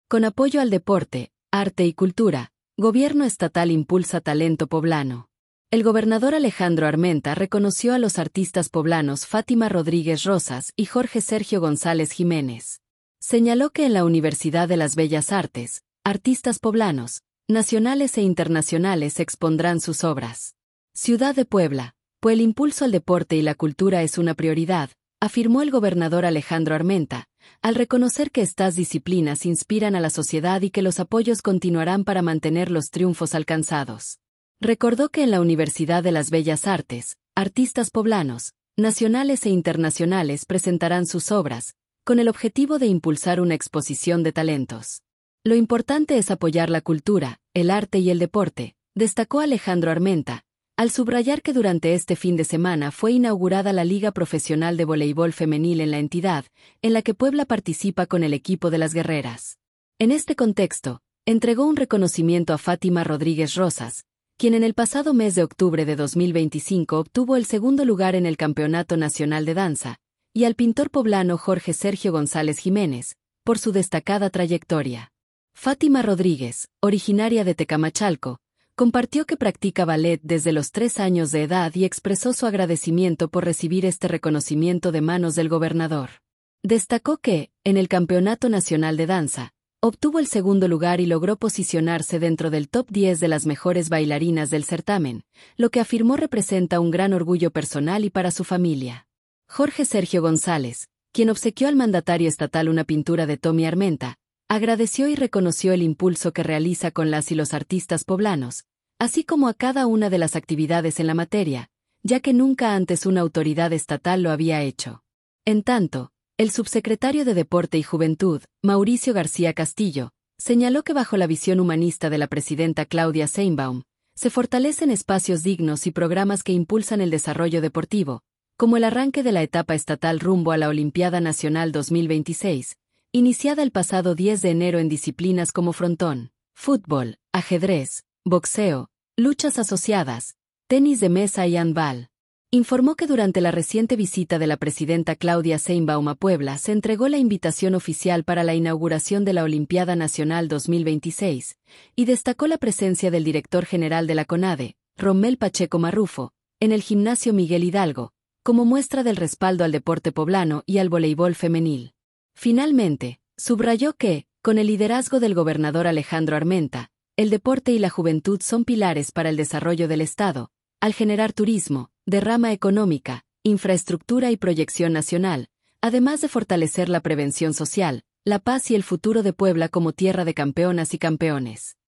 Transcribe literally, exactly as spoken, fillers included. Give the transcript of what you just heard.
Con apoyo al deporte, arte y cultura, Gobierno estatal impulsa talento poblano. El gobernador Alejandro Armenta reconoció a los artistas poblanos Fátima Rodríguez Rosas y Jorge Sergio González Jiménez. Señaló que en la Universidad de las Bellas Artes, artistas poblanos, nacionales e internacionales expondrán sus obras. Ciudad de Puebla, pues el impulso al deporte y la cultura es una prioridad, afirmó el gobernador Alejandro Armenta, al reconocer que estas disciplinas inspiran a la sociedad y que los apoyos continuarán para mantener los triunfos alcanzados. Recordó que en la Universidad de las Bellas Artes, artistas poblanos, nacionales e internacionales presentarán sus obras, con el objetivo de impulsar una exposición de talentos. Lo importante es apoyar la cultura, el arte y el deporte, destacó Alejandro Armenta, al subrayar que durante este fin de semana fue inaugurada la Liga Profesional de Voleibol Femenil en la entidad, en la que Puebla participa con el equipo de las guerreras. En este contexto, entregó un reconocimiento a Fátima Rodríguez Rosas, quien en el pasado mes de octubre de dos mil veinticinco obtuvo el segundo lugar en el Campeonato Nacional de Danza, y al pintor poblano Jorge Sergio González Jiménez, por su destacada trayectoria. Fátima Rodríguez, originaria de Tecamachalco, compartió que practica ballet desde los tres años de edad y expresó su agradecimiento por recibir este reconocimiento de manos del gobernador. Destacó que, en el Campeonato Nacional de Danza, obtuvo el segundo lugar y logró posicionarse dentro del top diez de las mejores bailarinas del certamen, lo que afirmó representa un gran orgullo personal y para su familia. Jorge Sergio González, quien obsequió al mandatario estatal una pintura de Tommy Armenta, agradeció y reconoció el impulso que realiza con las y los artistas poblanos, así como a cada una de las actividades en la materia, ya que nunca antes una autoridad estatal lo había hecho. En tanto, el subsecretario de Deporte y Juventud, Mauricio García Castillo, señaló que bajo la visión humanista de la presidenta Claudia Sheinbaum, se fortalecen espacios dignos y programas que impulsan el desarrollo deportivo, como el arranque de la etapa estatal rumbo a la Olimpiada Nacional dos mil veintiséis, iniciada el pasado diez de enero en disciplinas como frontón, fútbol, ajedrez, boxeo, luchas asociadas, tenis de mesa y handball. Informó que durante la reciente visita de la presidenta Claudia Sheinbaum a Puebla se entregó la invitación oficial para la inauguración de la Olimpiada Nacional dos mil veintiséis, y destacó la presencia del director general de la CONADE, Rommel Pacheco Marrufo, en el gimnasio Miguel Hidalgo, como muestra del respaldo al deporte poblano y al voleibol femenil. Finalmente, subrayó que, con el liderazgo del gobernador Alejandro Armenta, el deporte y la juventud son pilares para el desarrollo del Estado, al generar turismo, derrama económica, infraestructura y proyección nacional, además de fortalecer la prevención social, la paz y el futuro de Puebla como tierra de campeonas y campeones.